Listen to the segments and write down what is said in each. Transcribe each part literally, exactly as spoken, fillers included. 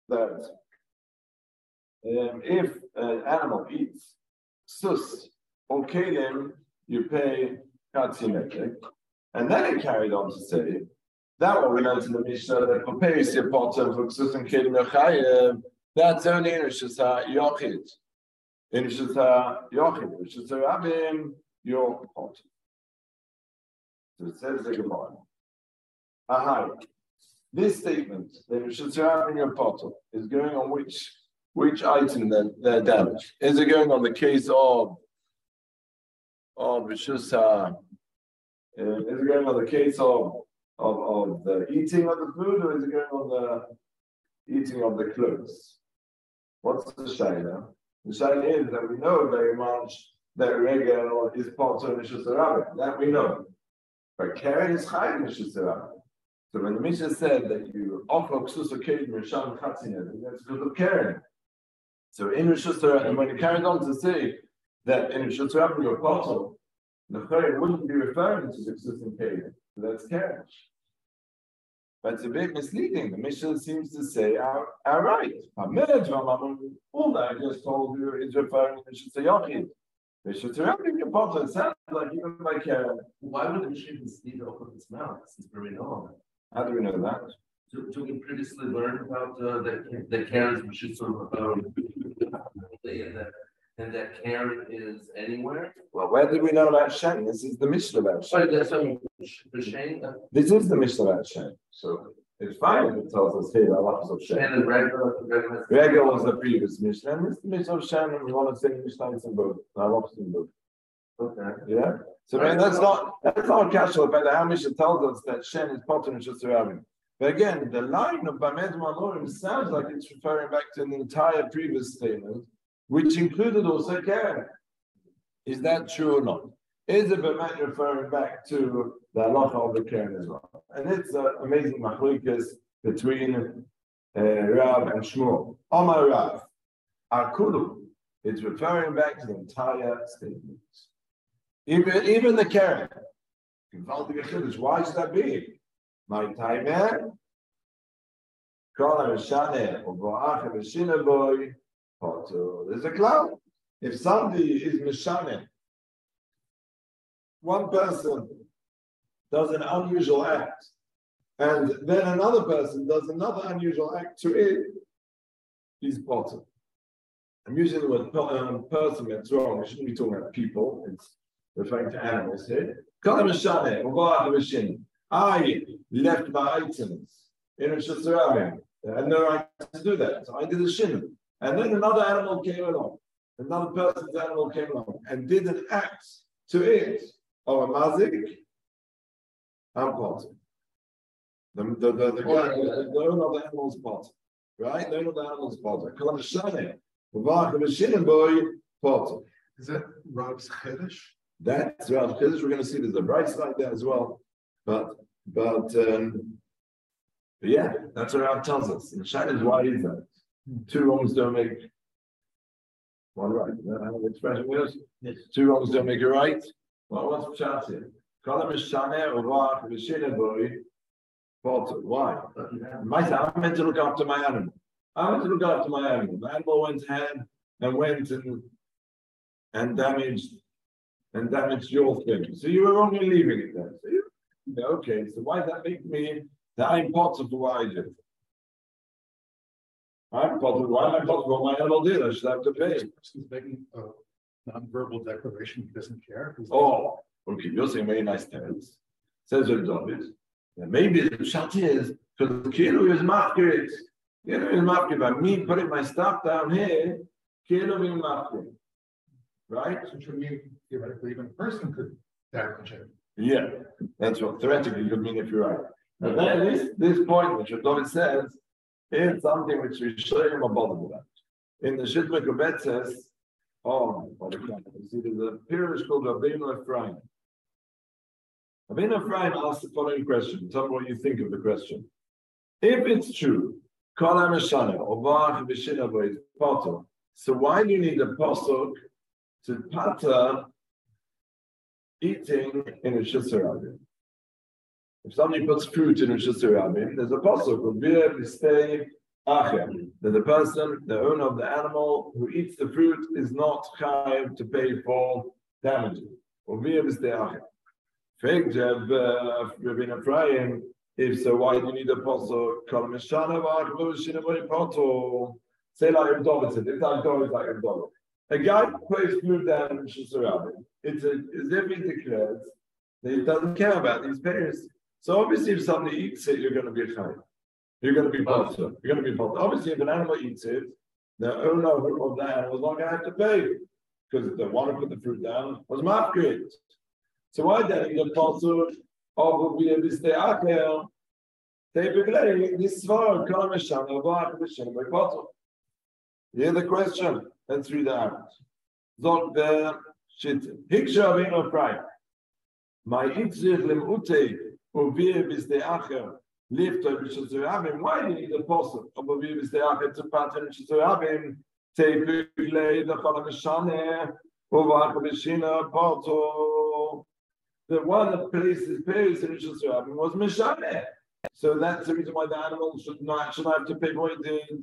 that um, if an animal eats sus or kelim, you pay katzimetek. And then it carried on to say, that what we learned in the Mishnah, that for Peris Yepotem, for sus and kelim yochayim, that's only in Rishus HaYochid. In Rishus HaYochid, Rishus HaRabim, your pot. So it says the Gemara. Aha. This statement, that Rishus HaRabim, your pot, is going on which which item then they're damaged? Is it going on the case of of Rishus Ha? Uh, is it going on the case of of of the eating of the food, or is it going on the eating of the clothes? What's the shayla? The shayla is that we know very much that regel is part of Rishus HaRabim. That we know. But Karen is chayim Rishus HaRabim. So when the Mishnah said that you offer ksus kelim risham chatzin, that's because of Karen. So in Rishus HaRabim, and when it carries on to say that in Rishus HaRabim you're part of, the Chayim wouldn't be referring to the ksus and kelim. So that's Karen. But it's a bit misleading. The Mishnah seems to say, all right, all that I just told you is referring to Rishus HaYochid. Rishus HaRabim, your part, it sounds like even by Karen. Why would the Mishnah mislead open its mouth since we know? How do we know that? Do, do we previously learn about uh, that that Karen's Rishus HaRabim and that and that Karen is anywhere? Well, where did we know about Shen? This is the Mishnah about Shen. Sorry, that's um, the Shen. Uh, this is the Mishnah about Shen. So it's fine if it tells us here Allah of Shen. Shen and regular. Regular was the previous Mishnah, and this is the Mishnah of Shen, and we want to say Mishnah in both. Allah in both. Okay. Yeah. So I mean, that's not that's not casual. But how Mishnah tells us that Shen is part of Rishus HaRabim. But again, the line of Bamed Malorim sounds like it's referring back to an entire previous statement, which included also Karen. Is that true or not? Is it Bamed referring back to the halacha of the Karen as well? And it's an amazing machlokas between uh, Rav and Shmuel. Omar Rav, Akulu, it's referring back to the entire statement. Even, even the Karen. Why should that be? My time there. There's a cloud. If somebody is Mishane, one person does an unusual act, and then another person does another unusual act to it, he's potter. I'm using the word um, person, it's wrong. We shouldn't be talking about people, it's referring to animals here. I left my items in Rishus HaRabim. I had no right to do that. So I did a shin. And then another animal came along. Another person's animal came along and did an act to it of a mazik. I'm part. The, the, the, the, guy, the, the owner of the animal's part. Right? The owner of the animal's part. I call him a shane. Boy, part. Is that Rab's Chiddush? That's Rab's Chiddush. We're going to see there's a bright side there as well. But, but, um, but yeah, that's what Rav tells us. And Shine is why is that? Two wrongs don't make one right. Is that how the expression goes? Yes. Two wrongs don't make a right. Well, what's Pshat here? Why? I'm meant to look after my animal. I want to look after my animal. The animal went ahead and went and and damaged and damaged your thing. So you were wrongly leaving it there. So you, okay, so why does that make me that I'm part of what I did? I'm part of why am I part of what my animal did? I should have to pay. He's making a non-verbal declaration he doesn't care. Oh, okay, you're saying very nice terms. Says with David. And maybe the shot is because the kilo is mafkir. Kilo is mafkir. By me putting my stuff down here, kilo is mafkir. Right? Which would mean theoretically even a person could damage it. Yeah, that's what theoretically could mean if you're right. But then this, this point, which David says, is something which we show him about that. In the Shitma Kubet says, oh, what a crap. You see, there's a Pirush called Rabbeinu Ephraim. Rabbeinu Ephraim asked the following question. Tell me what you think of the question. If it's true, Kol HaMeshana, or Vach V'Shinavo is Potter, so why do you need a Pasuk to Pata eating in a Rishus HaRabim? If somebody puts fruit in a Rishus HaRabim, there's a pasuk of Bir B'Stei Achem. that the person, the owner of the animal who eats the fruit, is not chayav to pay for damages. If so, why do you need a apostle? Say like Ibn David said, it's like David, like Ibn David. A guy puts fruit down in Shusarabim. It's a, as if he declares that he doesn't care about these payers. So obviously, if somebody eats it, you're going to be a chayav. You're going to be potter. You're going to be potter. Obviously, if an animal eats it, the owner of the animal is not going to have to pay because the one who put the fruit down was mafkid. So why then the potter of the Bisteakel? They beglay this for Kalameshan of Archbishop by potter. Hear the question. Let's read out. Zog the shit. Hiksha being of pride. My itzich lim ute ubir Bisteakel. Lift up Shazurabim. Why do you need a apostle? Of Ubir Bisteakel to pattern Shazurabim. Take beglay the Kalameshane of Archbishina potter. The one that places pays in Shazurabim was Meshane. So that's the reason why the animal should not should not have to pay what it did.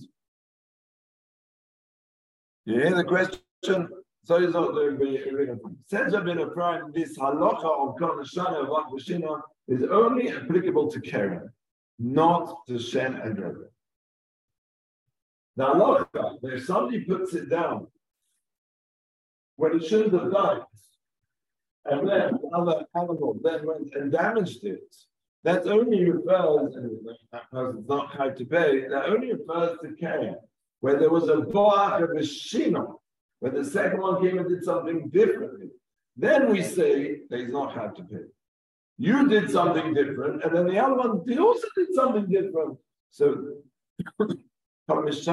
You hear the question? So it's not the since I've been a prime, this halacha of Kanashana of Akbashina is only applicable to Karen, not to Shen and Rebbe. Now, halacha, where somebody puts it down when it shouldn't have done it, and then another animal then went and damaged it. That only refers, and that person's not hard to pay, that only refers to Karen. Where there was a boach of a shino, when the second one came and did something differently, then we say that he's not had to pay. You did something different, and then the other one they also did something different. So, but if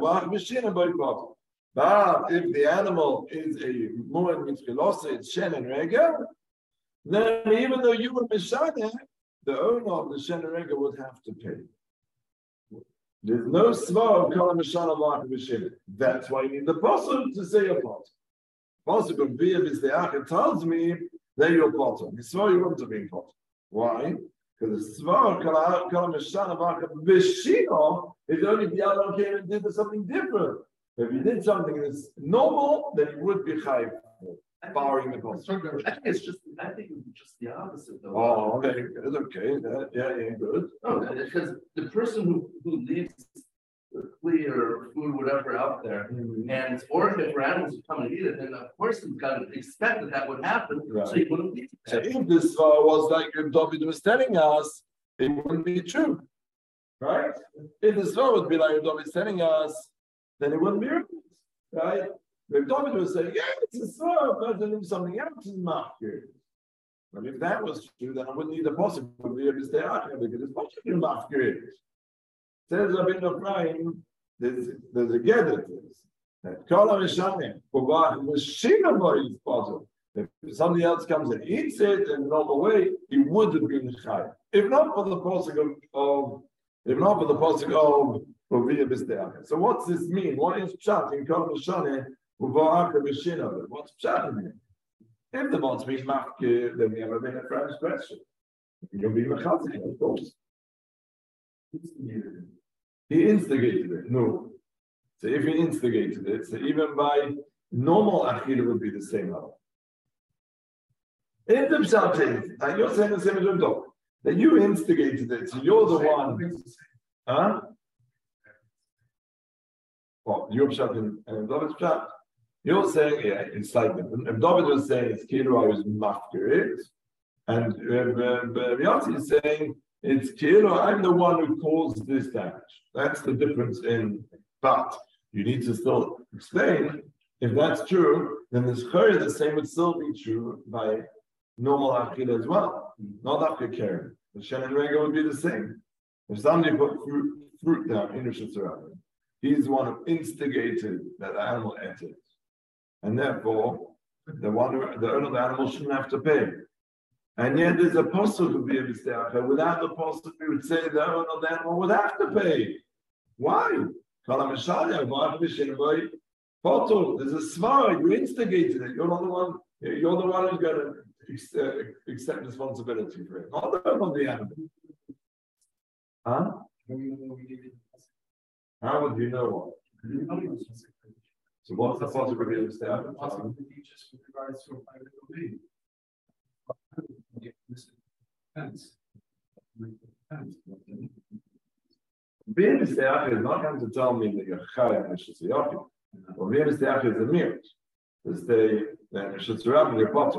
the animal is a mu'en mitzvilosa, it's shen and rega, then even though you were mishana, the owner of the shen and rega would have to pay. There's no svar of Kala Mishana Mark Bishim. That's why you need the apostle to say a pot. Apostle of Bia Bisteach tells me that you're potter. The svar you want to be pot. Why? Because the svar of Kala Mishana Mark Bishino is only if the other one came and did something different. If he did something that's normal, then he would be chayiv, barring the apostle. I think it's just. I think it's just the opposite, though. Oh, okay, it's okay. That, yeah, yeah, good. No, because the person who, who leaves flea or food, whatever, out there, mm-hmm. and or if animals would come and eat it, then of course you've got to expect that that would happen. Right. So you wouldn't leave it. So if this uh, was like David was telling us, it wouldn't be true, right? If this uh, would be like David was telling us, then it wouldn't be true, right? If David was saying, yeah, it's a svar, but then something else is not good. But if that was true, then I wouldn't need the possible because it's possible mafkir. Says Rabbi Ephraim, there's there's a gather to this. That Kala Mishanim, Mashina boy is possible. If somebody else comes and eats it in a normal way, he would have been chayav. If not for the pasuk of, of if not for the pasuk of Rovia Bisteach. So what's this mean? What is pshat in Kala Mishanim? What's pshat in it? If the bones mean mafkir, then we have a bit of French question. You'll be mechatzik, of course. He instigated it. No. So if he instigated it, so even by normal achila would be the same level. If the pshat is, and you're saying the same as your dog, that you instigated it, so you're the one. Huh? Well, your pshat and, and David's pshat. You're saying, yeah, it's like if David was saying it's Kilo, I was mafkirit, and Riyati is saying it's Kilo, I'm the one who caused this damage. That's the difference in, but you need to still explain if that's true, then the Shchari, the same would still be true by normal Achila as well, not after Karen. The Shen and Rega would be the same. If somebody put fruit, fruit down in Rosh Hashanah, he's the one who instigated that the animal ate it. And therefore, the one who, the owner of the animal shouldn't have to pay. And yet there's a apostle to be a Bisteach. Without the apostle, we would say the owner of the animal would have to pay. Why? There's a svar, you instigated it. You're not the one, you're the one who's going to uh, accept responsibility for it. Not the owner of the animal. Huh? How would you know what? So what's the possibility of stay out of time? Just with regards to a private domain. Being a steach is not going to tell me that you're chayav and shitziyakim. Well, being a steach is a mirror. To stay then shitziyakim, you're bottom.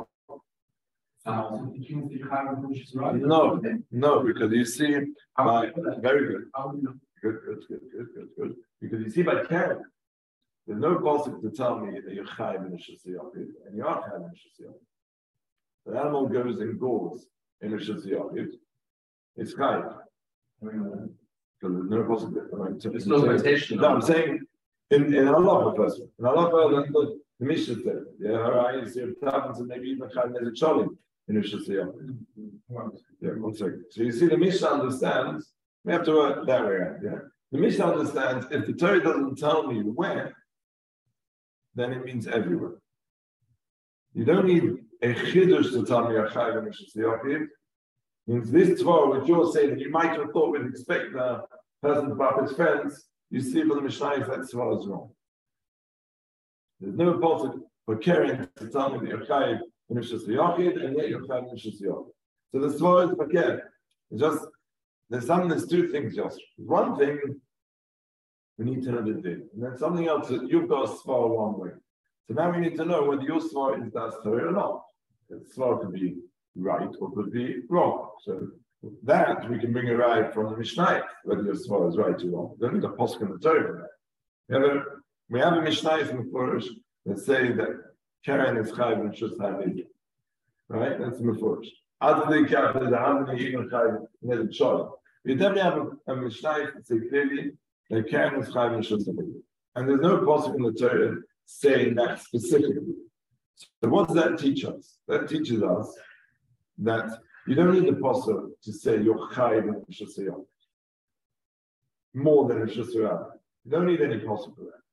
No, no, because you see, by, very good. Good, good, good, good, good, good. Because you see, by carrying, there's no possible to tell me that you're chayav and shitziyakim, and you are chayav and shitziyakim. The animal goes and gores in a shitziyakim. It's chayav. Because there's no possibility. There's no limitation. No, I'm saying in in halacha first. In halacha, the the Mishnah said, yeah, her eyes, your talents, and maybe even kind of a cholim in a shitziyakim. Yeah, one second. So you see, the Mishnah understands. We have to work that way around. Yeah, the Mishnah understands if the Torah doesn't tell me where, then it means everywhere. You don't need a chiddush to tell me a chayv in a shitziyakim. Means this Torah, which you're saying, that you might have thought would expect the person to bump his friends, you see from the Mishnah that Torah is wrong. There's no possibility for Karen to tell me that you're chayiv in a shitziyakim and yet you're chayiv in a shitziyakim. So the Torah is for Karen. It's just, there's some, there's two things, just. One thing, we need to know the din. And then something else, that you've got a svar one way. So now we need to know whether your svar is that Torah or not. The svar could be right or could be wrong. So that we can bring a right from the Mishnah, whether your svar is right or wrong. We don't need a posuk in the Torah. We have a, we have a Mishnah in the Mefurish that say that Karen is chayiv and shus havid. Right? That's the Mefurish. After the Karen is a hamini even chayiv and there's a cholim. We definitely have a, a Mishnah that say clearly that Karen is chayiv and shus havid. And there's no posuk in the Torah saying that specifically. So what does that teach us? That teaches us that you don't need the posuk to say you're chayiv in a shusayam more than a shusayam. You don't need any posuk for that.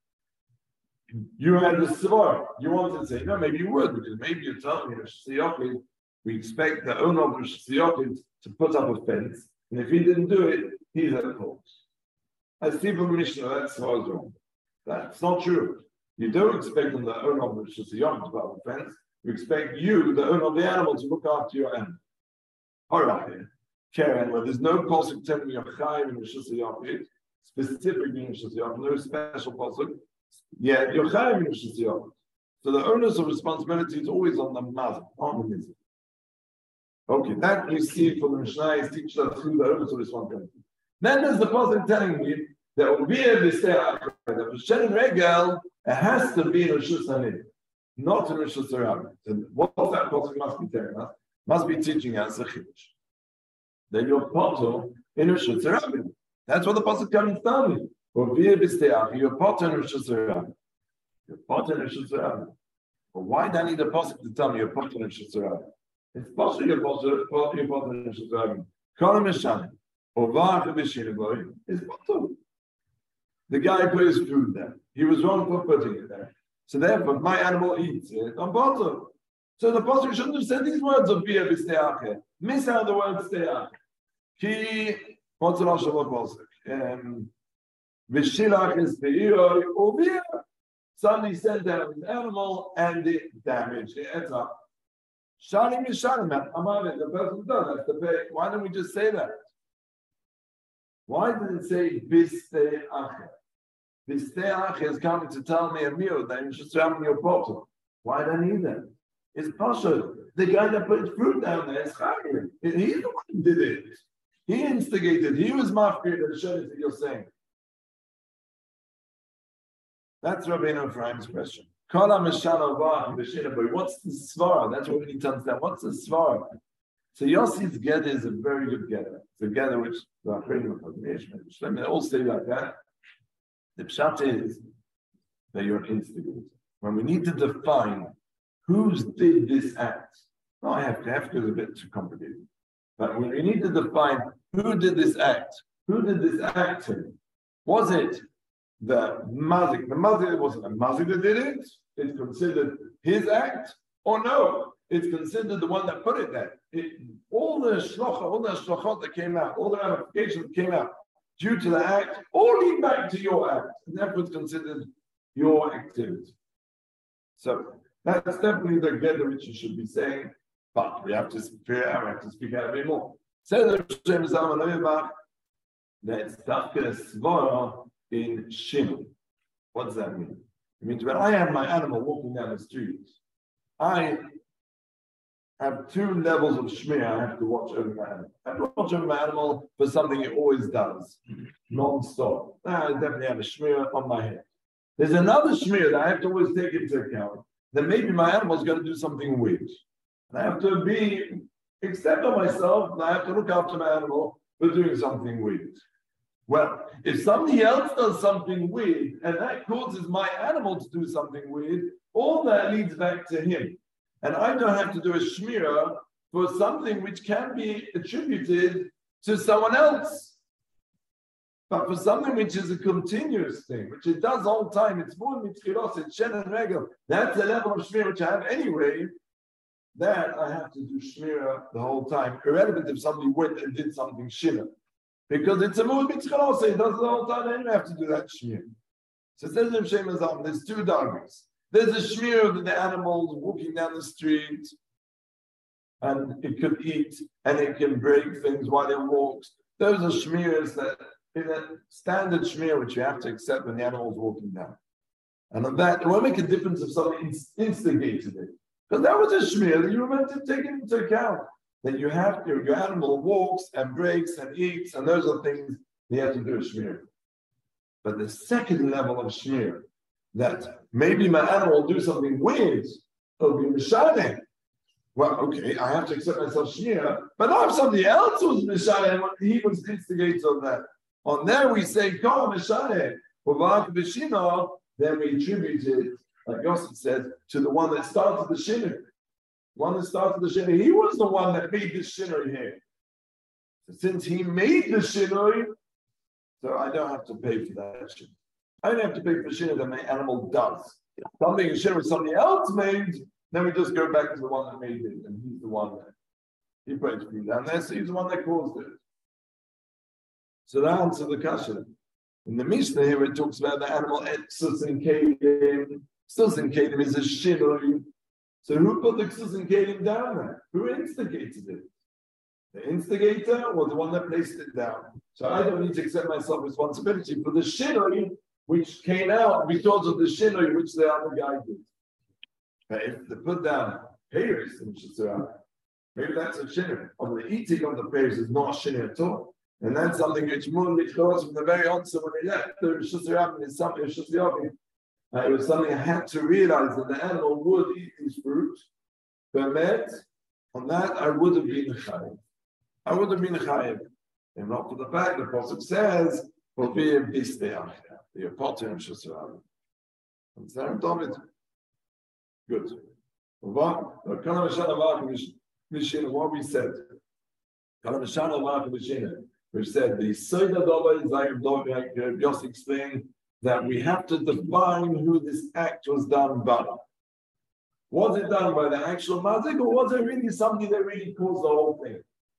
You had the svar. You wanted to say no, maybe you would because maybe you're telling me a shusayam. We expect the owner of the shusayam to put up a fence, and if he didn't do it, he's at fault. As people Mishnah, that svar is wrong. That's not true. You don't expect them, the owner of the shusayam, to put up a fence. We expect you, the owner of the animal, to look after your animal. All right, Karen, well, there's no posuk telling you you're chayiv in the shusayam, specifically in the shusayam, no special posuk. Yeah, you're chayiv in the shusayam. So the onus of responsibility is always on the mother, on the mother. Okay, that we see from the Mishnah is teaches us who the onus of responsibility. Then there's the posuk telling me that will be able to say that for Shen and Regel, it has to be in a shusayam. Not in Rishus Hashanah. So what that posuk must be telling us, must be teaching us a chiddush. Then you're potter in Rishus Hashanah. That's what the posuk comes down me. Or via b'steach, you're potter in Rishus Hashanah. You're potter in Rishus Hashanah. But why do I need the posuk to tell me you're potter in Rishus Hashanah? It's potter you're potter, you're potter in Rishus Hashanah. Kolam Mishanim or v'ach b'shinagoy is potter. The guy put his food there. He was wrong for putting it there. So therefore, if my animal eats it, I'm bottom. So the pasuk shouldn't have said these words of bia b'steach. Miss out the word steach. Ki what's the last of the pasuk? V'shilach is be'iroi u'bia. Somebody sent down his animal and it damaged. It ends up. Shalim is shalim. Amar, the person does have to pay. Why don't we just say that? Why did it say b'steach? This steach is coming to tell me a meal that you should surround your bottle. Why do I need that? It's Pasha. The guy that put fruit down there is Chagir. He's the one who did it. He instigated. He was mafkir that showed that you're saying. That's Rabbeinu Ephraim's question. What's the svara? That's what we need to understand. What's the svara? So Yossi's gather is a very good gather. It's a gather which the Achrenim they all say like that. The pshat is that you're instigator. When we need to define who did this act, no, I have to have to is a bit too complicated. But when we need to define who did this act, who did this act to? Was it the mazik? The mazik wasn't the mazik that did it. It's considered his act, or no? It's considered the one that put it there. It, all the shlocha, all the shlachot that came out, all the ramifications that came out. due to the act or lead back to your act. And therefore it's considered your activity. So that's definitely the Geder which you should be saying, but we have to figure out, we have to speak out a bit more. Says the Shem Zalman that's Dafka Svara in Shim. What does that mean? It means when I have my animal walking down the street, I have two levels of shmir I have to watch over my animal. I have to watch over my animal for something it always does, non-stop. Now I definitely have a shmir on my head. There's another shmir that I have to always take into account, that maybe my animal is going to do something weird. And I have to be, accept on myself, and I have to look after my animal for doing something weird. Well, if somebody else does something weird, and that causes my animal to do something weird, all that leads back to him. And I don't have to do a shmirah for something which can be attributed to someone else. But for something which is a continuous thing, which it does all the time, it's more mitzchiros, it's shen and regel, that's the level of shmirah which I have anyway, that I have to do shmirah the whole time, irrelevant if somebody went and did something shina. Because it's a more mitzchiros, it does the whole time, and you have to do that shmirah. So it says in Shem Azam, there's two dargis. There's a shmir of the animals walking down the street, and it could eat, and it can break things while it walks. Those are shmirs that, in a standard shmir, which you have to accept when the animal is walking down. And on that, it won't make a difference if somebody instigated it. Because that was a shmir that you were meant to take into account. That you have to, your animal walks and breaks and eats, and those are things you have to do a shmir. But the second level of shmir, that maybe my animal will do something weird, it'll be Mishane. Well, okay, I have to accept myself shmir, but not if somebody else was Mishane, he was the instigator of that. On there we say, Kol Mishane, then we attribute it, like Yosef said, to the one that started the shinner. One that started the shinner, he was the one that made the shinner here. So since he made the shinner, so I don't have to pay for that shinner. I don't have to pay for shinner that my animal does. If something is shinner somebody else made, then we just go back to the one that made it, and he's the one that he put it down there, so he's the one that caused it. So that answers the kasha. In the Mishnah here, it talks about the animal Ksus and Kedim. Ksus and Kedim is a shinoi. So who put the Ksus and Kedim down there? Who instigated it? The instigator or the one that placed it down? So I don't need to accept myself responsibility for the shinoi which came out because of the shinoi which the other guy did. But if they put down Paris in Shasura, maybe that's a shinoi. Or the eating of the Paris is not a shinoi at all. And that's something which Mun from the very onset when they left the Shasura is something uh, it was something I had to realize that the animal would eat these fruits. But on that I would have been a chayiv. I would have been a chayiv. And not for the fact the Pasuk says, will be a beast the apotem of Shasura. Understand, David? Good. What we said. Which said the Soda Dova is like Yossi explained that we have to define who this act was done by. Was it done by the actual mazik, or was it really somebody that really caused the whole thing?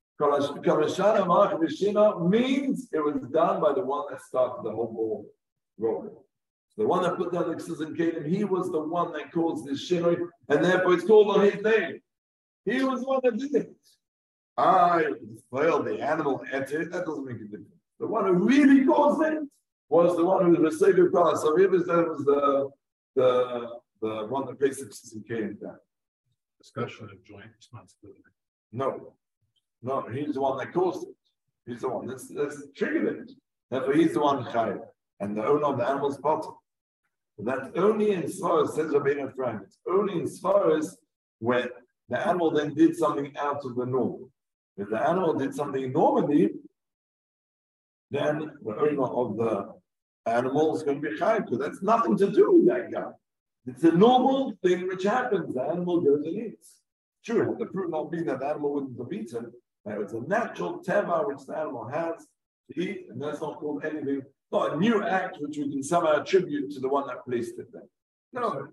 Means it was done by the one that started the whole ball rolling. The one that put down the Ksus and Kedim, he was the one that caused this shinoi, and therefore it's called on his name. He was the one that did it. I well, the animal ate it, that doesn't make a difference. The one who really caused it was the one who was the Seder Kala. So it was, that was the the the one that placed the Ksus and Kedim down. Discussion of joint responsibility. No, no, he's the one that caused it. He's the one that's, that's triggered it. Therefore, he's the one chayav, and the owner of the animal's bottom. That's only in as far as says Rabbeinu Ephraim. It's only as far as when the animal then did something out of the norm. If the animal did something normally, then the owner of the animal is going to be chayav, because that's nothing to do with that guy. It's a normal thing which happens. The animal goes and eats. Sure, the fruit not being that the animal wouldn't have eaten. Now it's a natural teva which the animal has to eat, and that's not called anything. Not a new act which we can somehow attribute to the one that placed it there. No.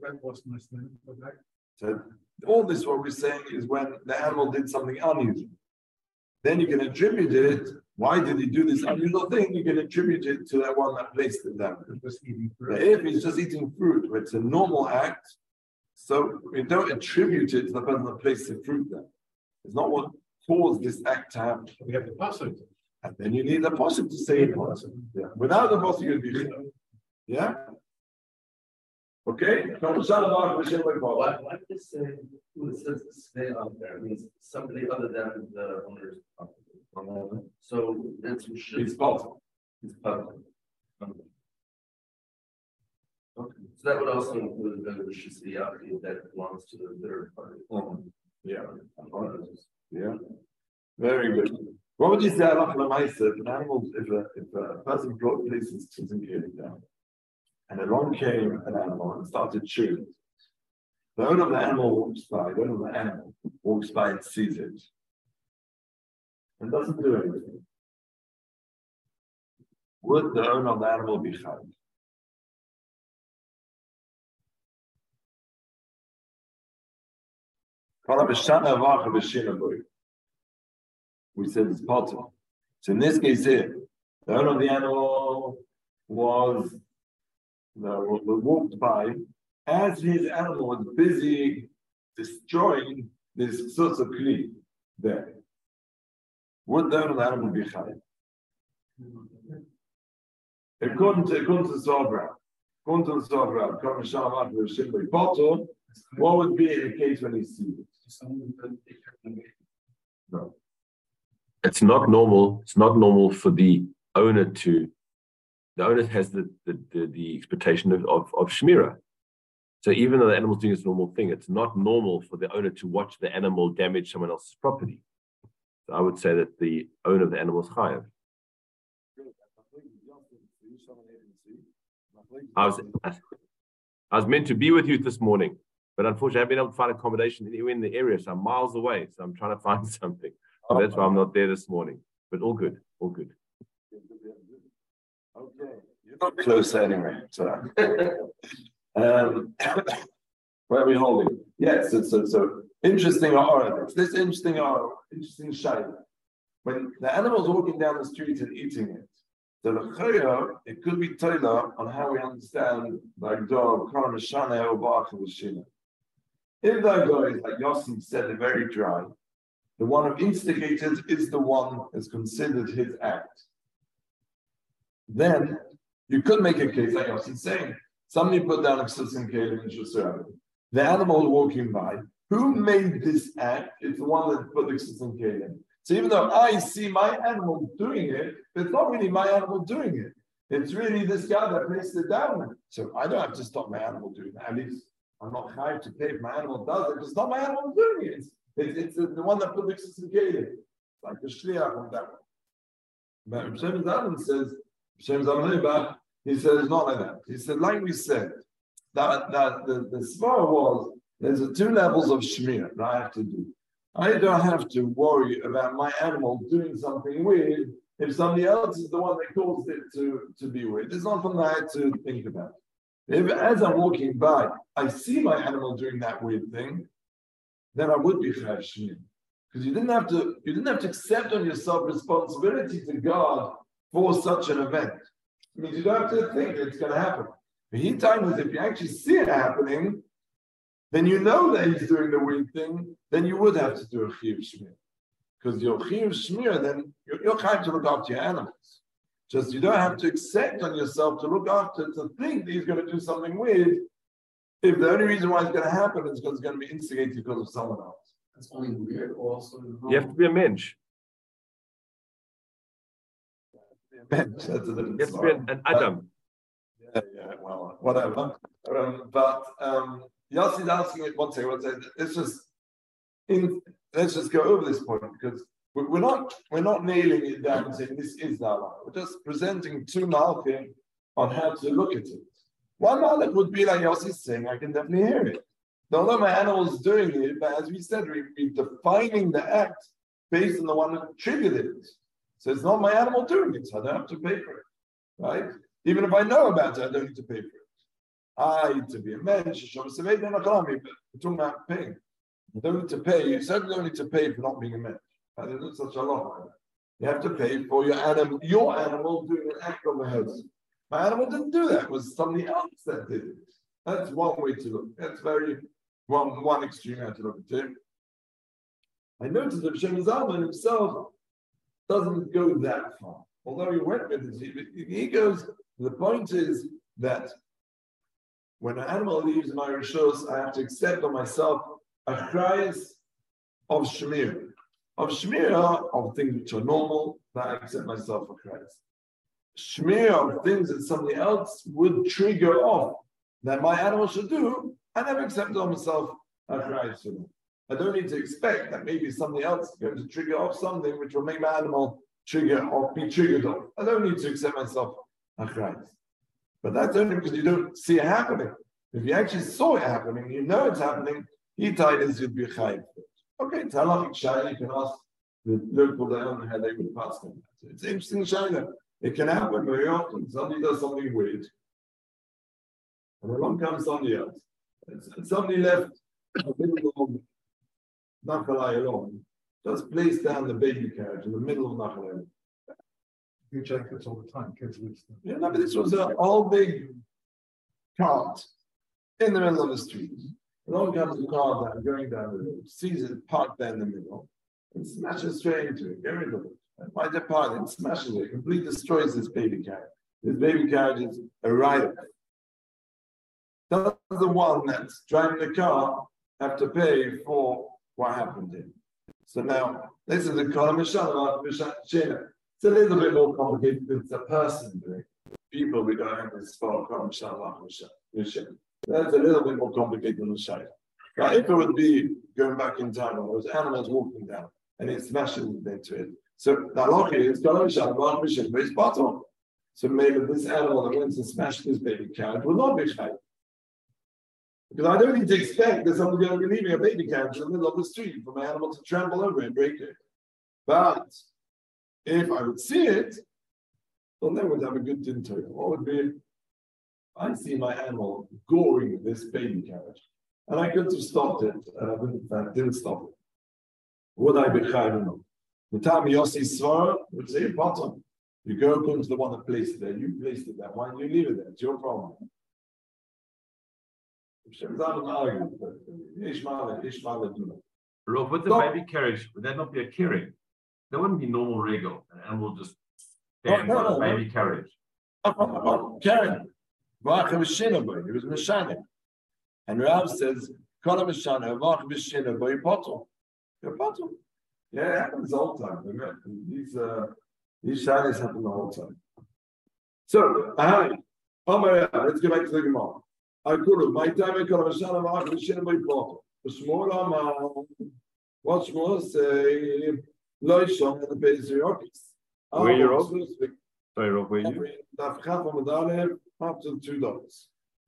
So all this what we're saying is when the animal did something unusual. Then you can attribute it Why did he do this unusual thing? You can attribute it to that one that placed it down. But if he's just eating fruit, it's a normal act, so we don't attribute it to the person that placed the fruit there. It's not what caused this act to happen. We have the pasuk. And then you need a pasuk to say it. Yeah. Without the pasuk, you'd be yeah. Okay. Why, why did they say who it says stay out there? It means somebody other than the owner's property. So it's it's possible. It's public. Okay. So that would also include the Shishiyaki that belongs to the third party. Mm-hmm. Yeah. Yeah. Very good. What would you say if an animal, if a if a person brought places to the down? And along came an animal and started chewing. The owner of the animal walks by, the owner of the animal walks by and sees it. And doesn't do anything. Would the owner of the animal be chayav? We said it's possible. So in this case here, the owner of the animal was No, walked by as his animal was busy destroying this source of kli there. Would the owner of the animal be chayav? According to according to Sobra, according to Sobra, what would be the case when he sees it? No. It's not normal. It's not normal for the owner to. The owner has the the, the, the expectation of, of, of shmira. So even though the animal's doing this normal thing, it's not normal for the owner to watch the animal damage someone else's property. So I would say that the owner of the animal is chayav. I was I was meant to be with you this morning, but unfortunately I haven't been able to find accommodation anywhere in the area, so I'm miles away. So I'm trying to find something. So that's why I'm not there this morning. But all good, all good. Okay, you're not close anyway. So, um, where are we holding? Yes, so, so, so interesting or this interesting or interesting shayla. When the animal's walking down the street and eating it, the l'chayah, it could be toila on how we understand like dog, kol mishana or ba'ach l'shina. If that guy is like Yossi said, they're very dry. The one who instigated is the one that's considered his act. Then you could make a case like I was saying. Somebody put down a ksusin kelim in Shusar. The animal walking by. Who made this act? It's the one that put the ksusin kelim. So even though I see my animal doing it, it's not really my animal doing it. It's really this guy that placed it down. So I don't have to stop my animal doing that. At least I'm not trying to pay if my animal does it. It's not my animal doing it. It's, it's the one that put the ksusin kelim. Like the shliach on that one. But Hashem Zalman says. He said it's not like that. He said, like we said, that, that the, the svara was there's a two levels of shmir that I have to do. I don't have to worry about my animal doing something weird if somebody else is the one that caused it to, to be weird. It's not something I had to think about. If as I'm walking by, I see my animal doing that weird thing, then I would be chayav shmir. Because you didn't have to you didn't have to accept on yourself responsibility to God for such an event. It means you don't have to think it's going to happen. But he tells us if you actually see it happening, then you know that he's doing the weird thing, then you would have to do a chiyuv shmir. Because your chiyuv shmir, then you're, you're trying to look after your animals. Just you don't have to accept on yourself to look after, to think that he's going to do something weird, if the only reason why it's going to happen is because it's going to be instigated because of someone else. That's only weird also. You have to be a mensch. That's a different You have to be an, an Adam. Yeah, yeah, well, whatever. Um, but um, Yossi's asking it one second, one second. Let's just in, let's just go over this point because we're not we're not nailing it down and saying this is Nala. We're just presenting two malachim on how to look at it. One malach would be like Yossi's saying, I can definitely hear it. Although my animal is doing it, but as we said, we, we're defining the act based on the one that triggered it. So it's not my animal doing it, so I don't have to pay for it, right? Even if I know about it, I don't need to pay for it. I need to be a man, we're talking about paying. You don't need to pay, you certainly don't need to pay for not being a man. I think that's such a lot like that. You have to pay for your animal, your animal doing an act of a house. My animal didn't do that, it was somebody else that did it. That's one way to look. That's very one one extreme how to look at it. I noticed that Shem Zalman himself doesn't go that far. Although he went with it, he goes, the point is that when an animal leaves my rishos, I have to accept on myself a chrayas of shmir. Of shmir of things which are normal, that I accept myself for chrayas. Shmir of things that somebody else would trigger off that my animal should do, I never accept on myself a chrayas for them. I don't need to expect that maybe somebody else is going to trigger off something which will make my animal trigger or be triggered off. I don't need to accept myself a chrayas. But that's only because you don't see it happening. If you actually saw it happening, you know it's happening, he tied is you'd be chayiv. Okay, tell him, Shai, you can ask the local down how they would pass them. It's interesting, Shai. It can happen very often. Somebody does something weird, and along comes somebody else. And somebody left the middle of Nachalai alone, just placed down the baby carriage in the middle of Nachalai. You check this all the time, kids lose them. Yeah, no, but this was a all big cart in the middle of the street. Along comes the car down, going down the road, sees it parked there in the middle, and smashes straight into it, get rid of it. And by departing, smashes it, completely destroys this baby carriage. This baby carriage is a riot. Does the one that's driving the car have to pay for what happened to him? So now, this is a Kolam Mishanah. It's a little bit more complicated because it's a person doing it. People we don't have this far Kolam Mishanah. That's a little bit more complicated than the Shayla. But if it would be going back in time, or there was animals walking down and it smashes into it. So the halacha is Kolam Mishanah, but it's bottom. So maybe this animal that went and smashed this baby carriage will not be Shayla. Because I don't need to expect that someone's going to be leaving a baby carriage in the middle of the street for my animal to trample over and break it. But if I would see it, well, then we'd have a good dinner. What would be? I see my animal goring this baby carriage, and I could have stopped it, and I didn't, I didn't stop it. Would I be chayav or not? The time Yossi Svara would say, bottom. You go according to the one that placed it there. You placed it there. Why don't you leave it there? It's your problem. Rob, with the Stop. baby carriage, would that not be a carrying? That wouldn't be normal regal. An animal just stands no, on no, a baby no. carriage. Karen, Vach Mishina boy, he was Mishana. And Rav says, Kala Mishana, Vach Mishina boy, Potter. You're Potter. Yeah, it happens the whole time. These uh, these shadows happen the whole time. So, hi. Let's go back to the Gemara. I could have my time I call Mishana, Vach Mishina boy, Potter. The small amount. What's more say? Loishon and the Bezirokis. Where you're off? Sorry, Rob, where you? Up to two dollars.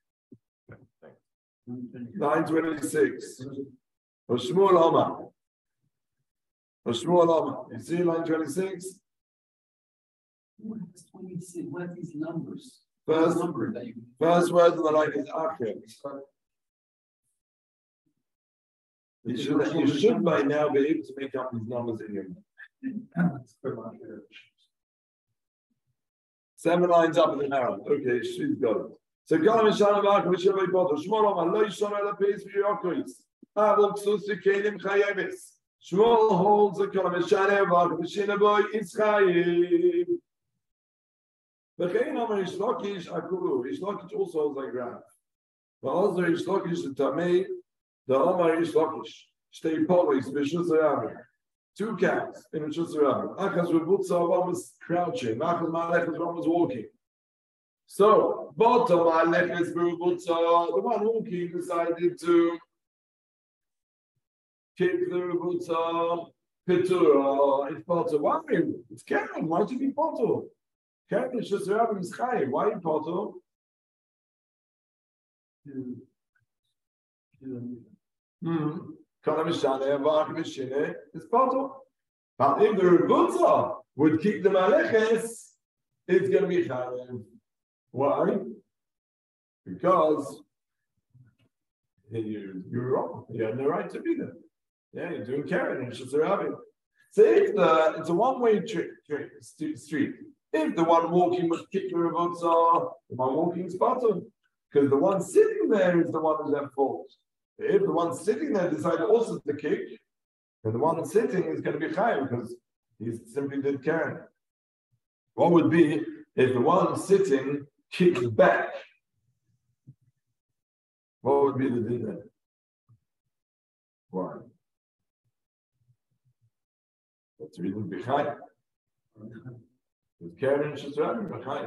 Nine twenty-six. A small Omar. A small Omar. You see line twenty-six? What is twenty-six? What are these numbers? First, number that you first word of the line is Akhir. You should, you should by now be able to make up these numbers in your mind. Seven lines up in the narrow. Okay, she's got it. So Galam Shana Mark, which have bought Shmuel on Loy Shana the Pays for Yokois. Avok Susi Kalim Chayemis. Shmuel holds the Galam Shana Mark, which in a boy is Chayim. The Chayin Amar Ishlokish Akuru. Ishlokish also holds like Rav. But also Ishlokish the Tamei, the Amar Ishlokish. Stay Polis, Bishus Ravi. Two cats in a Shusarab. Achaz Rebutza, one was crouching. Achaz Malech, one was walking. So, bottom Malech is Rebutza, the one walking decided to kick the Rebutza, Petura. It's Potter. Why? It's Karen. Why should it be Potter? Karen is Shusarab is Chayim. Why Potter? Hmm. It's Potter. But if the Rebutza would kick the Maleches, it's going to be Chayim. Why? Because you, you're wrong. You have no right to be there. Yeah, you're doing Karen and Shusarabim. So if the it's a one-way tri- tri- st- street, if the one walking was kicked with the one walking is better, because the one sitting there is the one who's at fault. If the one sitting there decided also to kick, then the one sitting is going to be high because he simply did Karen. What would be if the one sitting kicks back? What would be the din there? Why? That's the reason behind. Because Karen should run behind.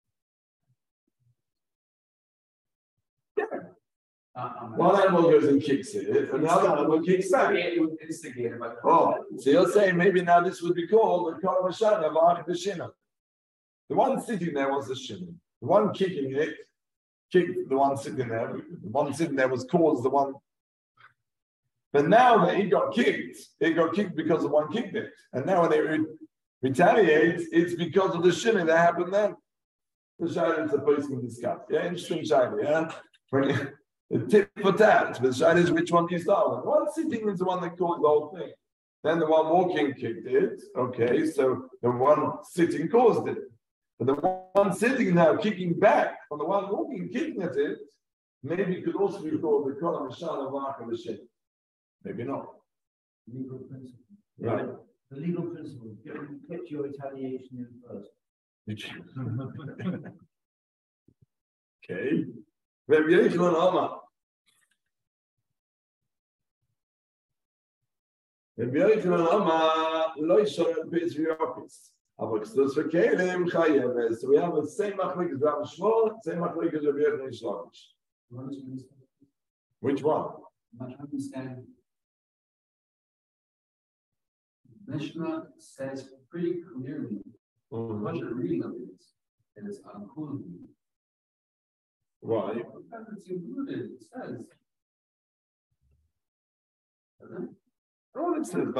Yeah. One animal goes and kicks it, and the other animal kicks back. Oh, so you're saying maybe now this would be called the Kol Mashana of Arch B'Shina. The one sitting there was the Shina. The one kicking it kicked the one sitting there. The one sitting there was caused the one. But now that he got kicked, it got kicked because the one kicked it. And now when they re- retaliate, it's because of the Shina that happened then. The Shina is supposed to be discussed. Yeah, interesting Shina, yeah? When the tip for tat, but the Shina is which one do you start with? One sitting is the one that caused the whole thing. Then the one walking kicked it. Okay, so the one sitting caused it. But the one sitting now kicking back from the one walking kicking at it, maybe it could also be called the Kol Mashana of Arch B'Shina. Maybe not. Legal principle. Right. The legal principle. You get your retaliation in first. Okay. Rabbi Yochanan Amar. Rabbi Yochanan Amar lo yisrael beis v'yokis. Aber k'stus v'kelim chayeves. So we have the same machlek as Rabbi Shmuel, same machlek as Rabbi Yochanan Shlokish. Which one? I'm not understanding. Mishnah says pretty clearly, Mm-hmm. what you're reading of it is, it is unclean. Why? Because it's included, it says. Oh, it says,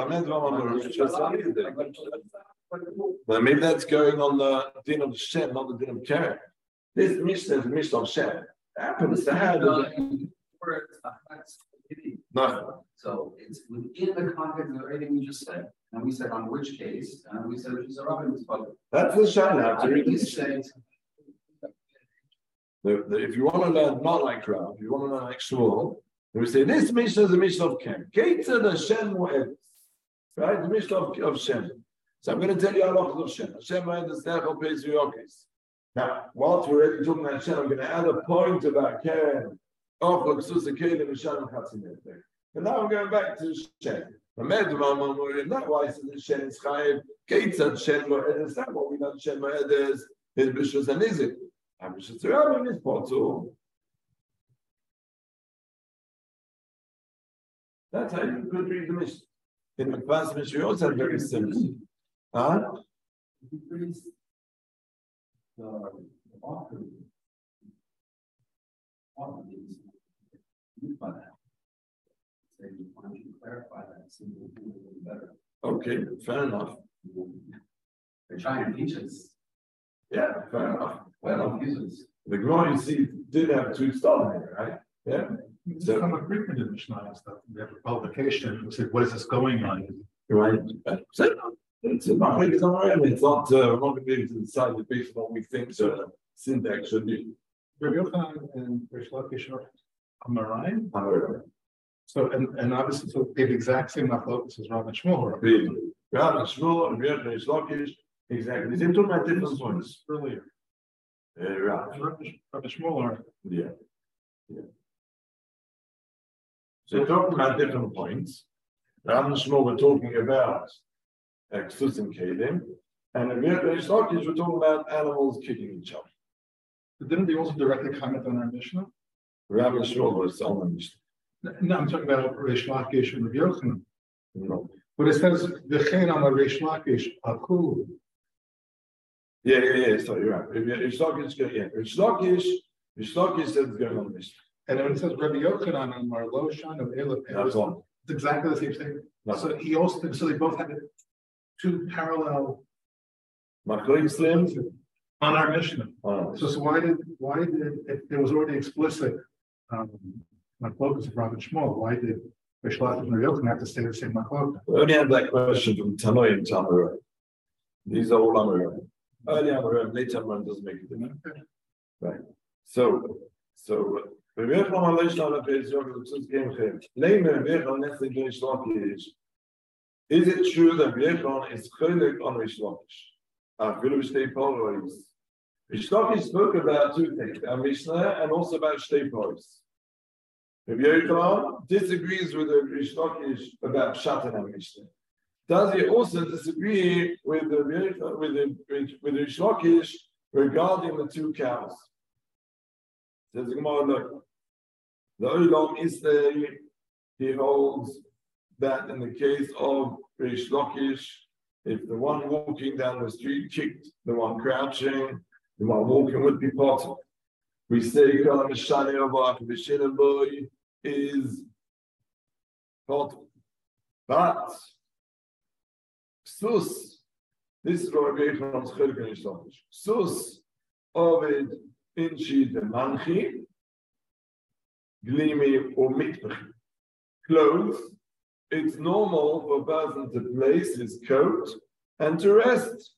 well, maybe that's going on the din of Shem, not the din of Karen. This Mishnah is the Mishnah of Shem. Happens to have no. So it's within the context of everything we just said. And we said on which case, and we said which is a Rabbi Mitzvah. That's the Shana. I think he's saying. The, the, if you want to learn not like Rav, if you want to learn like Shmuel, then we say this Mishnah is the Mishnah of Ken. Keita the Shem Moed. Right? The Mishnah of, of Shem. So I'm going to tell you a lot of Shem. Shem Moed is Nechel Peis V'Yokis. Now, whilst we're already talking about Shem, I'm going to add a point about Ken. Oh, Choksus Kelim and Shem Chatzinet. And now I'm going back to Shem. That's why I said the Shem is Chayiv. Keita Shem Moed is that what we know Shem Moed is is Bishus and Nizik. I'm just saying this bottle. That's how you could read the Mishnah. In the past Mishnah, we also had very similar. Huh? The author, author is used by that. So why don't you clarify that? So we'll do it a little better. Okay, fair enough. They're trying to teach us. Yeah, fair enough. Fair enough. Users. The Gemara, you see, did have two stars here, right? Yeah. It's So- become a frequent in Mishnah stuff. We have a publication. We say, what is this going on? Right. So it's a machlek is all right. It's not. Uh, we're not going to be able to decide it based on what we think the syntax should be. Rabbi Yochanan and Reish Lakish are Amoraim. However, So, and, and obviously, so they have the exact same machlokes as Rav and Shmuel. the Rav and Shmuel and Rav and Shlokish, exactly. They're talking about different points. Earlier. Uh, Rav. Rav and Shmuel are. Yeah. Yeah. So they're talking about different points. Rav and Shmuel were talking about Ksus and Kelim, and Rav and Shlokish were talking about animals kicking each other. But didn't they also directly comment on our Mishnah? Rav and Shmuel was on the Mishnah. No, I'm talking about Reish Lakish and Rabbi Yochanan. No. But it says, V'chein on the Reish Lakish, Akulu. Yeah, yeah, yeah. So you're right. If Reish Lakish, yeah, Reish Lakish, Reish Lakish said it's going on the Mishnah. And then it says Rabbi Yochanan and Marlo Shan of Elif. That's one. It's exactly the same thing. That's So he also, so they both had two parallel Machlokes Slim. on our Mishnah. Oh, So, so why did, why did, if there was already explicit, um, like focus of Rav and Shmuel, why did Rish Lakish and Yochanan have to stay the same machlokes. We only had that question from Tanoi and Tamarai. These are all Amoraim. Early Amoraim, late Amoraim doesn't make a difference. Right. So, so, we will from a Leish on the page, Yochanan came here. Leimer, Yechon, Nestle, Rish Lakish. Is it true that Yechon is cholik on Rish Lakish? Ah, will we stay Polaroids? Rish Lakish spoke about two things, our Mishnah and also about Shtei Poros. Rabbi Yochanan disagrees with the Rish Lakish about Shatan and Mishnah. Does he also disagree with the with the with the Rish Lakish regarding the two cows? Says the Gemara, look, the Olam is there. He holds that in the case of Rish Lakish, if the one walking down the street kicked the one crouching, the one walking would be potted. We say Kalam Shani Avach Vishina Boy is potted. But Sus, this is what Rabbi Yechanan's Chelik and Rish Lakish. Sus Ovid Inchi the Manchi Glimi or Mitbechi. Clothes. It's normal for a person to place his coat and to rest.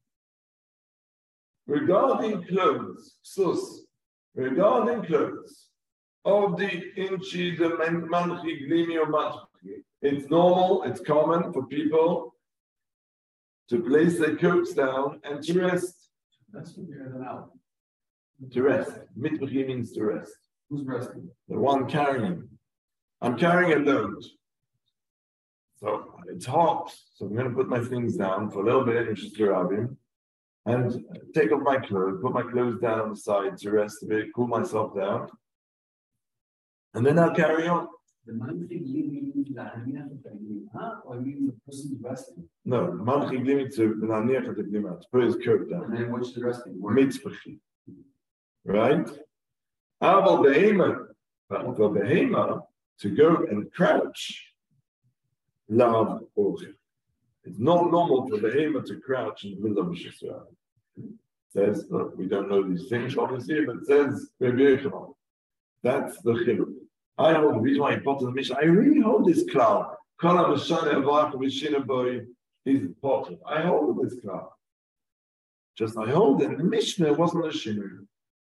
Regarding clothes, sus, regarding clothes of the inchi, the manchi, glimi, or manchi, it's normal, it's common for people to place their coats down and to rest. That's what you're than out. To rest. Mitbechi means to rest. Who's resting? The one carrying. I'm carrying a load. So it's hot, so I'm going to put my things down for a little bit, which is Rabim, and take off my clothes, put my clothes down on the side to rest a bit, cool myself down, and then I'll carry on. The monthly means that huh? Or you mean the person's resting? No, manchi glimi to naniach the glima to put his coat down. And then what's the resting? Mitzvachi, right? Aval behema, but for behema to go and crouch. Love orchid. It's not normal for the behema to crouch in the middle of a Shishra. Says, look, we don't know these things, obviously, but it says, that's the chiluk. I hold the reason why I bought the Mishnah. I really hold this cloud. Kala Mashana Avach Vishina Boy is important. I hold this cloud. Just I hold it. The Mishnah wasn't a Shinu.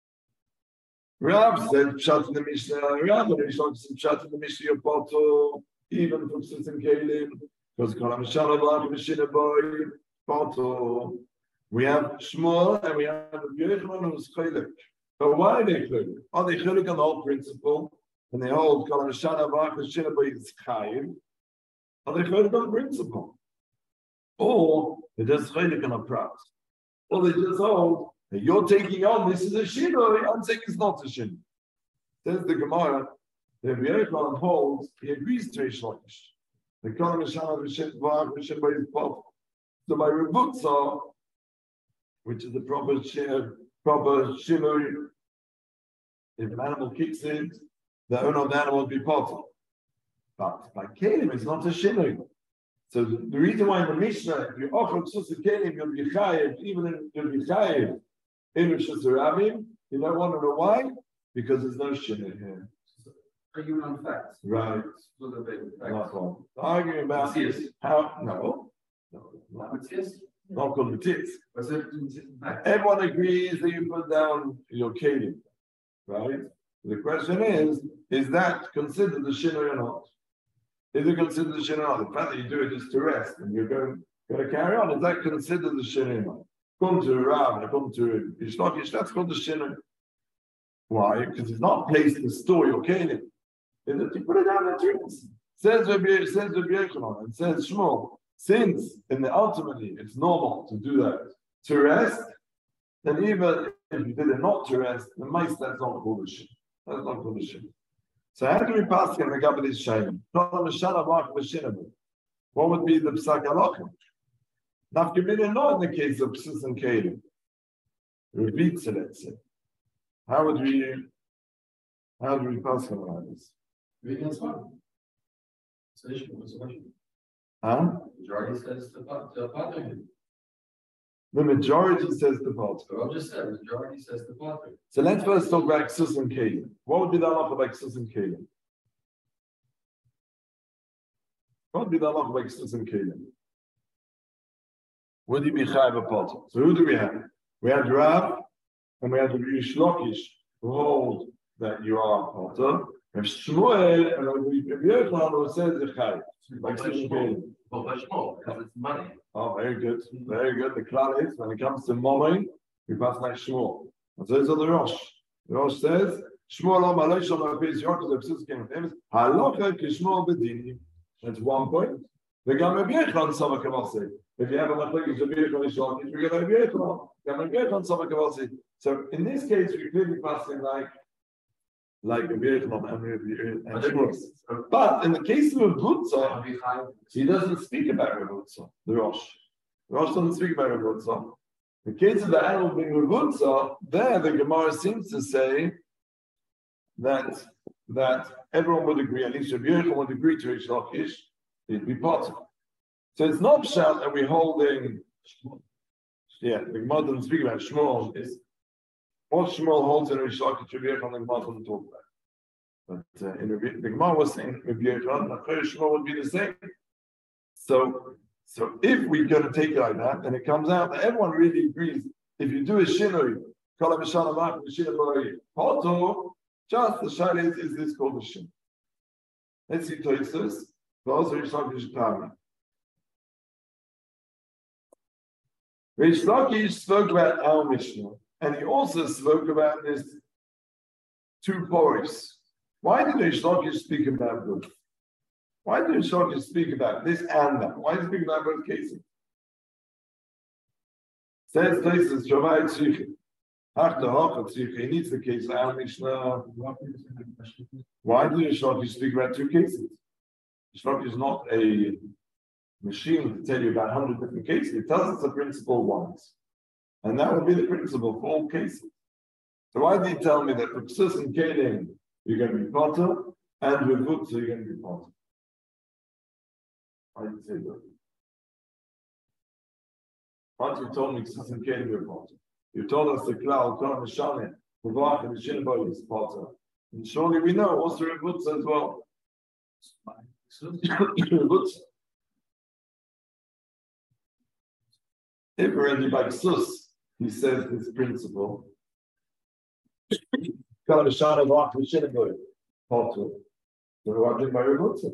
Rav said, Pshat in the Mishnah. Rav said, Pshat in the Mishnah, your bottle. Even from Susan Kalim, because we have Shmuel and we have Yochanan who's Chiluk. But why are they Chiluk? Are they Chiluk on the whole principle? And they hold Kalam Shana Vach Vishina Boy is Chayiv. Are they Chiluk on principle? Or they just Chiluk on a prat. Or they just hold that you're taking on this is a Shino, I'm saying it's not a Shino. Says the Gemara. The Yochanan holds, he agrees to Rish Lakish. The Kalam Shana V'Shem V'Ach V'Shem Boy is pop. So by Rebutza, which is the proper share, proper Shinui, if an animal kicks it, the owner of the animal will be pot. But by Kalim, it's not a Shinui. So the, the reason why in the Mishnah, if you offer Sus Kalim, you'll be Chayiv, even in you'll be Chayiv in Rosh Hashanah, you don't want to know why? Because there's no Shinui here. Arguing on facts. Right. So the big Not wrong. Arguing about Yes. how no, no, Not not, yes. not called the tits. Was it fact? Everyone agrees that you put down your kelim, right? The question is, is that considered the shinoi or not? Is it considered the shinoi or not? The fact that you do it just to rest and you're going, going to carry on, is that considered the shinoi or not? Come to Rav and come to Rish Lakish, that's called the shinoi. Why? Because it's not placed to store your kelim. Is that you put it down in the trees. Says Rabbi, says Rabbi Yochanan, and says Shmuel, since in the ultimately it's normal to do that to rest, then even if you did it not to rest, the mice that's not called a shin. That's not called a shin. So how do we pass him the gabbat is shayim? What would be the psak halachim? Nafkamina not in the case of psus and kelim. Revitza, let's say. How would we? How do we pass him like this? Reading is fine. So issue was question. Huh? Majority says the pot the pottery. The majority says the part. So I just said majority says the pottery. So let's first talk about Ksus and Kelim. What would be the halacha about Ksus and Kelim? What be the halacha by Ksus and Kelim? Would he be Chayav a Potter? So who do we have? We had Rav and we had the Rish Lakish who hold that you are a Potter. We have Shmuel and we have Yochanan who says the Chayav. By Ksus and Kelim. Well, but Shmuel, because it's money. Oh, very good. Very good. The klal is when it comes to money, we pass like Shmuel. And so it's on the Rosh. The Rosh says, Shmuel Om Alei Shom Apis Yorkos Epsus Kem Emes Halacha Kishmuel Bedini. That's one point. The Gam Yechon Sama Kavasi. If you have a Machlekes of Yechon Yishon, you get a Yechon. Gam Yechon Sama Kavasi. So in this case, we clearly passing like like a Yechon and Shmuel. But in the case of Rebutza, he doesn't speak about Rebutza. The Rosh. The Rosh doesn't speak about Rebutza. In the case of the animal being Rebutza, there the Gemara seems to say that that everyone would agree, at least Rabbi Yochanan would agree to Rish Lakish, it'd be Potter. So it's not shout that we're holding. Yeah, the Gemara doesn't speak about Shmuel. Is what Shmuel holds in Rish Lakish, Rabbi Yochanan, the Gemara doesn't talk about. But uh, in Rabbi, the Gemara was saying Rabbi Yochanan, Shmuel would be the same. So, so if we're going to take it like that, then it comes out that everyone really agrees. If you do a shinoi, kol ha'mishana ma'ach v'shinoi b'roi, Potter. Just the shayla is, is this called a shin? Let's see Toysus. Also, Rish Lakish Tami. Rish Lakish spoke about our Mishnah, and he also spoke about this two boris. Why did Rish Lakish speak about both? Why did Rish Lakish speak about this and that? Why did he speak about both cases? Says Toysus, Shavai Tzrichi. He needs the case of our Mishnah. Why do Rish Lakish speak about two cases? Rish Lakish is not a machine to tell you about a hundred different cases. It tells us the principle once. And that will be the principle for all cases. So why did he tell me that for Ksus and Kelim, you're going to be Potter, and with Vutza, you're going to be Potter? Why did you say that? Once you told me Ksus and Kelim, you're Potter. You told us the cloud, Kol HaMishane, Muvach, and Shinboy is Potter. And surely we know also Rebutza as well. Rebutza. If already by Ksus, he says this principle. Kol HaMishane, Muvach, and Shinboy, Potter. So what did by Rebutza?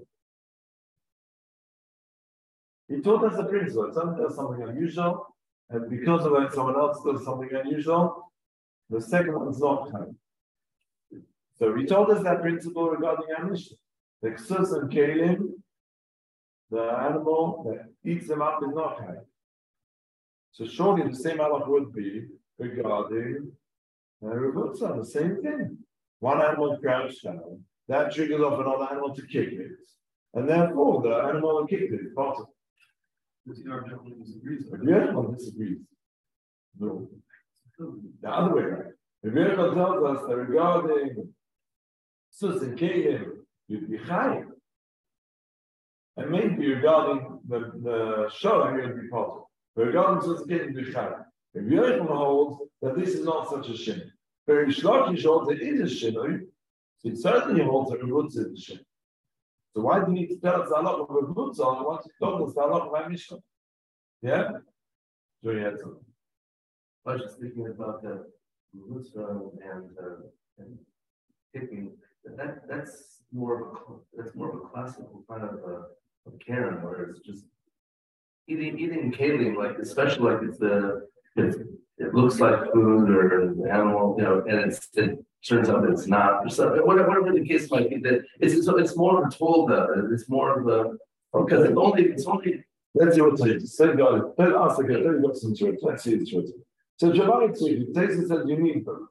He taught us the principle. Someone does something unusual. And because of that, someone else does something unusual. The second one's not time. So he told us that principle regarding our Mishnah. The Ksus and Kelim, the animal that eats them up is not time. So surely the same halach would be regarding uh, Rebutza, the same thing. One animal crouched down, that triggers off another animal to kick it. And therefore the animal that kicked it is possible. Yochanan disagrees. Yochanan disagrees. No. The other way around. If Yochanan tells us that regarding Sus and Kelim, you'd be Chayim. And maybe regarding the, the show, you'd be Potter. But regarding Sus and Kelim, you'd be Chayim. If Yochanan holds that this is not such a shin, but Rish Lakish holds that it is a shin, so it certainly holds that Rebutza is a shin. So why do you need to tell us the halach of Rebutza and once you told us the halach of our Mishnah? Yeah? So you had something. I was just thinking about the Rebutza and, uh, and kicking. That that's more of a that's more of a classical kind of a, a Karen, where it's just eating eating kalim, like especially like it's the it's, it looks like food or an animal, you know, and it's it turns out that it's not, or something, whatever, whatever the case might be. That it's it's, it's more of a told that it's more of the because it's only it's only. Let's see what it is. Say God, let's ask again. Let's go some truth. Let's see the truth. So Javai Tzrichi, Taisus said you need them.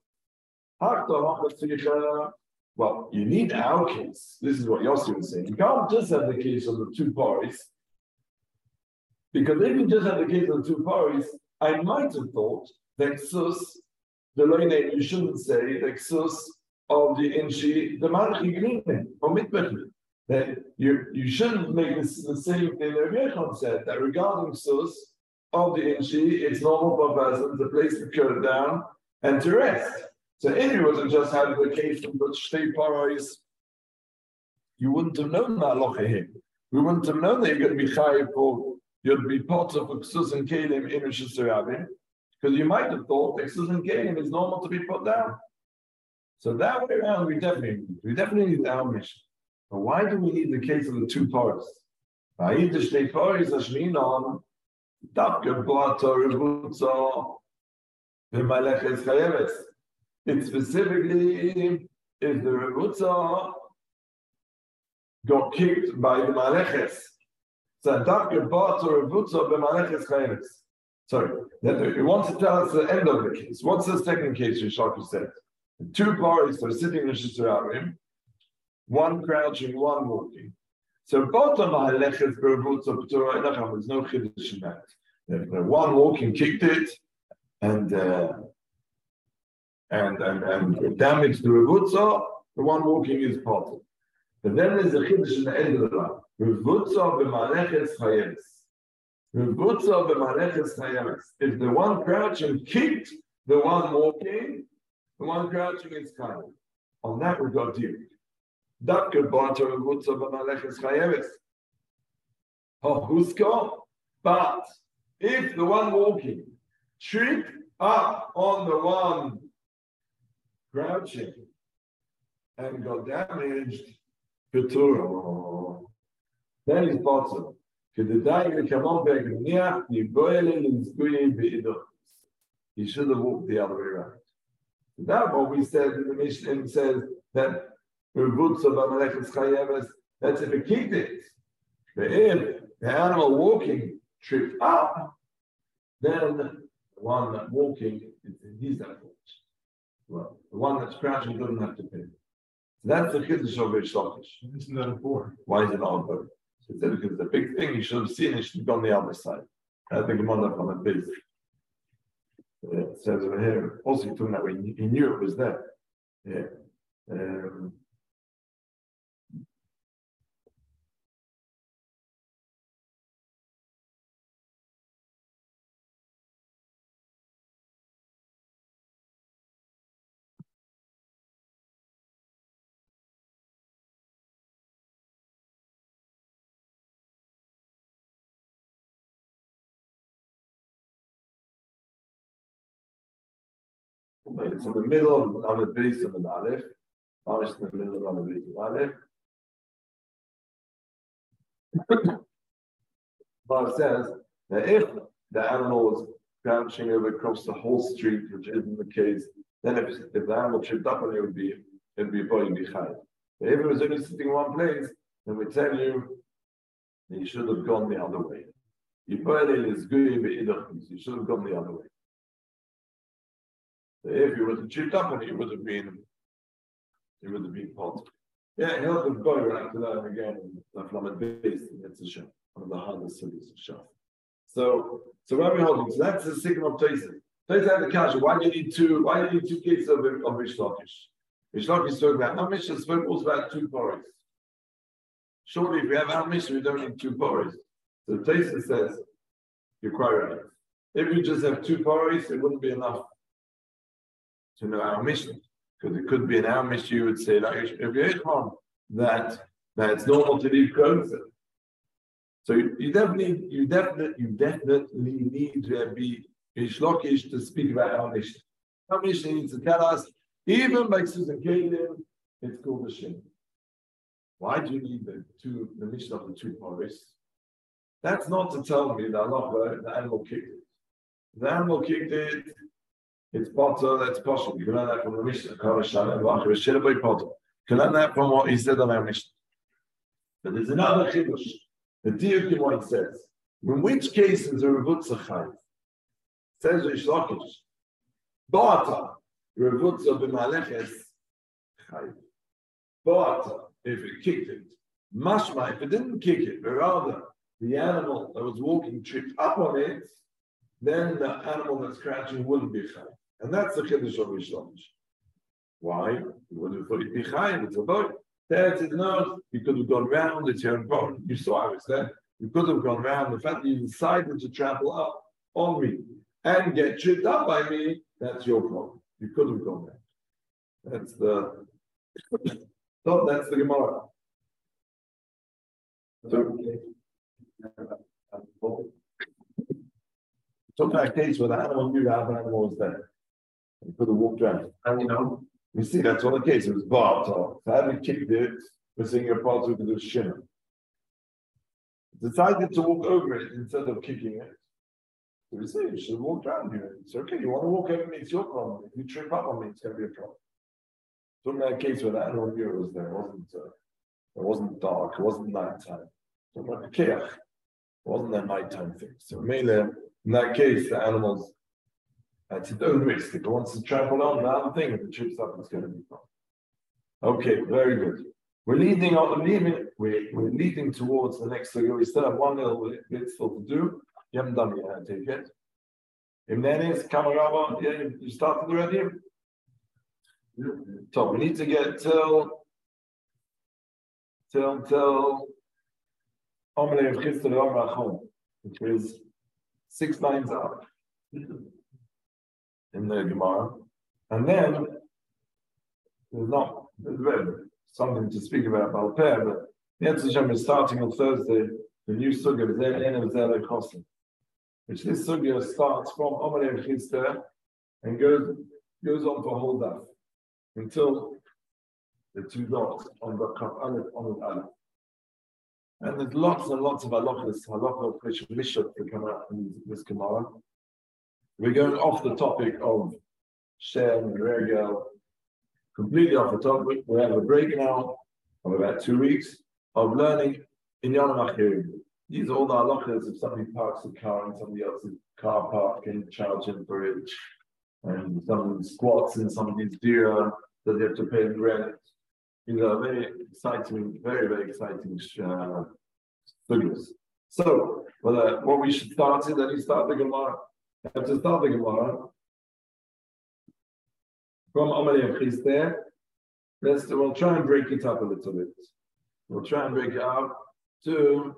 Well, you need our case. This is what Yossi was saying. You can't just have the case of the two parties. Because if you just have the case of the two parties, I might have thought that Ksus, the loy name, you shouldn't say the Ksus of the Inshi, the Malchi Green, or Mitbechli. That you, you shouldn't make this the same thing that Yochanan said, that regarding Ksus of the Inshi, it's normal for a person to place the curd down and to rest. So if you were to just have the case of the Shtei Parais, you wouldn't have known that halacha here. we wouldn't have known that you're going to be chayiv for, you'd be part of Ksus and Kelim in Rosh Hashanah, because you might have thought that Ksus and Kelim is normal to be put down. So that way around, we definitely need, we definitely need our mission. But why do we need the case of the two parts? It's specifically if the Rebutza got kicked by the Maleches. So Dafka Bata Rebutza b'Maleches Chayeves. Sorry, it wants to tell us the end of the case. What's the second case Rishoku said? The two parties are sitting in the Shishararim, one crouching, one walking. So Bata Maleches Rebutza B'Torah Enacham, there's no chiddush in that. The one walking kicked it, and uh, and and and damaged the Rebutza, the one walking is part. But then there's a chiddush in the end of the line. Rebutza b'Maleches Chayeves. Rebutza b'Maleches Chayeves. If the one crouching kicked the one walking, the one crouching is kind. On that we got deal. Dakar bata Rebutza b'Maleches Chayeves. Hohusko. But if the one walking tripped up on the one crouching and got damaged, Keturah, then he's bottom. He should have walked the other way around. That's what we said in the Mishnah. Says that that's if it kicked it. But if the animal walking tripped up, then the one that walking is he's at fault. Well, the one that's crouching doesn't have to pay. So that's the chiddush of Reish Lakish. Isn't that a bore? Why is it not a board? He said because the big thing you should have seen, it should have gone the other side. I think I'm on the base. It says over here, also he told that way, he knew it was there. Yeah. Um, It's in the middle of the base of the Aleph. It's in the middle of the base of Aleph. But it says that if the animal was crouching over across the whole street, which isn't the case, then if, if the animal tripped up on it, it would be it would be probably chayav. But if it was only sitting in one place, then we tell you that you should have gone the other way. You should have gone the other way. If you would have chipped up on it, it would have been, it would have been pot. Yeah, he'll have go around to that again. The flamet base, it's a shot. One of the hardest cities of shot. So, so where are we holding? So that's the sigma of Taisin. Taisin had the kasha. Why do you need two? Why do you need two cases of of Reish Lakish? Reish Lakish spoke about our Mishnah spoke also about two paris. Surely, if we have our Mishnah, we don't need two paris. So Taisin says you're quite right. If we just have two paris, it wouldn't be enough to know our mission, because it could be in our mission. You would say, like, if you're that that it's normal to leave clothes. So you, you definitely, you definitely, you definitely need to be Reish Lakish to speak about our mission. Our mission needs to tell us, even by Susan Kalim, it's called the Shin. Why do you need the two, the mission of the two paris? That's not to tell me that Allah, the animal kicked it. The animal kicked it. It's potter, that's possible. You can learn that from the Mishnah. You can learn that from what he said on our Mishnah. But there's another chiddush. The Diukim what it says. In which case is a Revutza Chayiv? Says Reish Lakish. Bo'ata, Revutza b'Maleches Chayiv. Bo'ata, if it kicked it. Mashma, if it didn't kick it, but rather the animal that was walking tripped up on it, then the animal that's crouching wouldn't be chayiv. And that's the chiddush of Reish Lakish. Why? You would have thought it'd be chayiv, it's a boy. There it is, no, you could have gone round, it's your own problem. You saw I was there. You could have gone round. The fact that you decided to travel up on me and get tripped up by me, that's your problem. You could have gone there. That's the, no, that's the Gemara. So, so that case where the animal knew the other animal was there. And put the walk around. And you know, you see that's all the case. It was barbed off. So having kicked it, we're seeing a part of the shimmer. Decided to walk over it instead of kicking it. So we say you should walk around here. It's okay, you want to walk over me, it's your problem. If you trip up on me, it's going to be a problem. So in that case where the animal knew it was there, it wasn't, uh, it wasn't dark, it wasn't nighttime. So like a keach, it wasn't a nighttime thing. So mainly, in that case, the animals, at its own risk. If it wants to trample on the other thing, if it trips up, it's going to be a problem. Okay, very good. We're leading on the leading, we're, we're leading towards the next figure. We still have one little bit still to do. You haven't done it yet, take it. If then is Kamaraba, yeah, you started already? So we need to get till till till Omele of Chistel Rachon, which is six lines up in the Gemara. And then there's not there's something to speak about Balpeh, but Yetz Hashem is starting on Thursday, the new Sugya of Zen of Zele Chosim, which this Sugya starts from Omele of Chistel and goes goes on for a whole daf until the two dots on the Aleph on the Aleph. And there's lots and lots of halachas, halacha of Mishot to come out in this Gemara. We're going off the topic of Shem and Regel, completely off the topic. We have a break now of about two weeks of learning in Yom Achirim. These are all the halachas if somebody parks a car in somebody else's car park and charge him for it. And somebody squats in somebody's deer, that they have to pay the rent. These are very exciting, very, very exciting uh, figures. So, well, uh, what we should start is that you start the Gemara. You have to start the Gemara from Omele of Chistel. Let's we'll try and break it up a little bit. We'll try and break it up to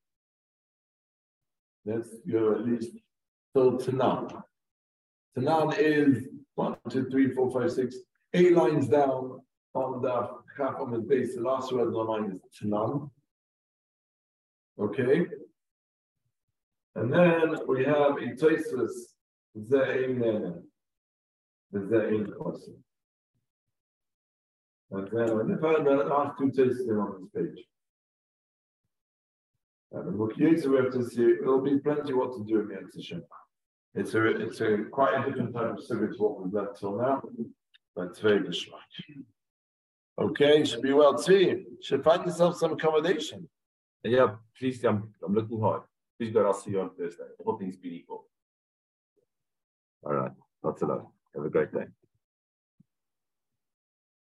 let's go at least till Tanan. Tanan is one, two, three, four, five, six, eight lines down on the Chaf on the base. The last word on the line is Tanan. Okay. And then we have a Tosfos Ze'ein Nene. The Ze'ein Chosim. And then if I had the last two Tosfos on this page. And the Mukiyetzer we have to see, there'll be plenty what to do in the Hashem. It's a it's a quite a different type of sugar to what we've learned till now, but it's very geschmack. Okay, should be well too. Should find yourself some accommodation. Yeah, please, I'm I'm looking hard. Please God, I'll see you on Thursday. All things being equal. All right, lots of love. Have a great day.